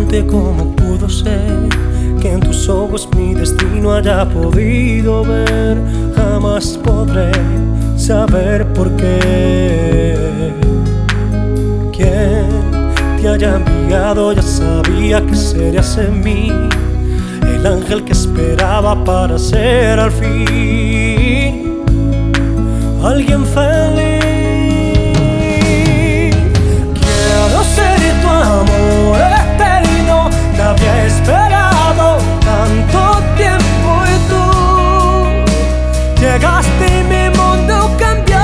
pregunte cómo pudo ser que en tus ojos mi destino haya podido ver. Jamás podré saber por qué. Quien te haya enviado ya sabía que serías en mí el ángel que esperaba para ser al fin alguien feliz. Quiero ser tu amor eterno, te había esperado tanto tiempo y tú llegaste y mi mundo cambió.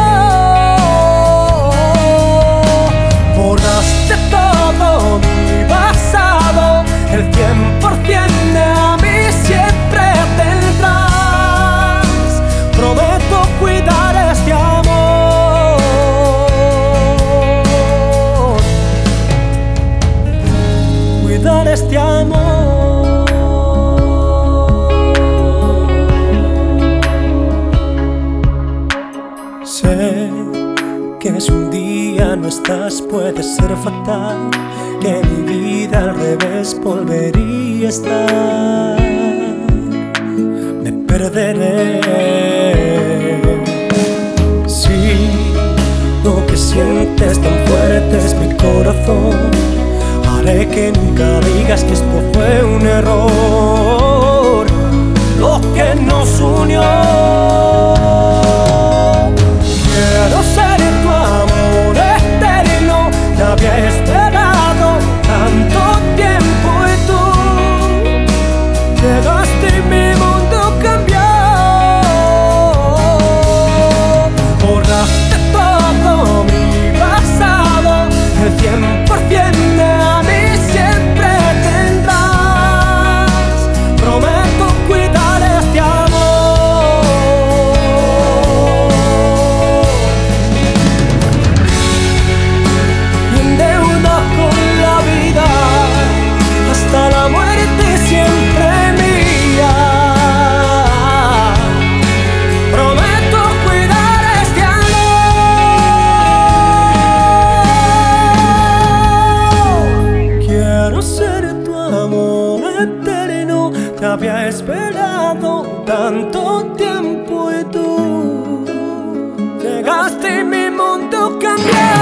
Borraste todo mi pasado, el 100% de a mí siempre tendrás. Prometo cuidar este amor, cuidar este amor. Sé que si un día no estás puede ser fatal, que mi vida al revés volvería a estar. Me perderé si lo que sientes tan fuerte es mi corazón. Haré que nunca digas que esto fue un error, lo que nos unió. Quiero ser tu amor eterno, te había esperado tanto tiempo y tú llegaste y mi mundo cambió. Borraste todo mi pasado, el 100% de a mí siempre tendrás. Prometo cuidar este amor. Hasta la muerte siempre mía. Prometo cuidar este amor. Quiero ser tu amor eterno, te había esperado tanto tiempo y tú llegaste y mi mundo cambió.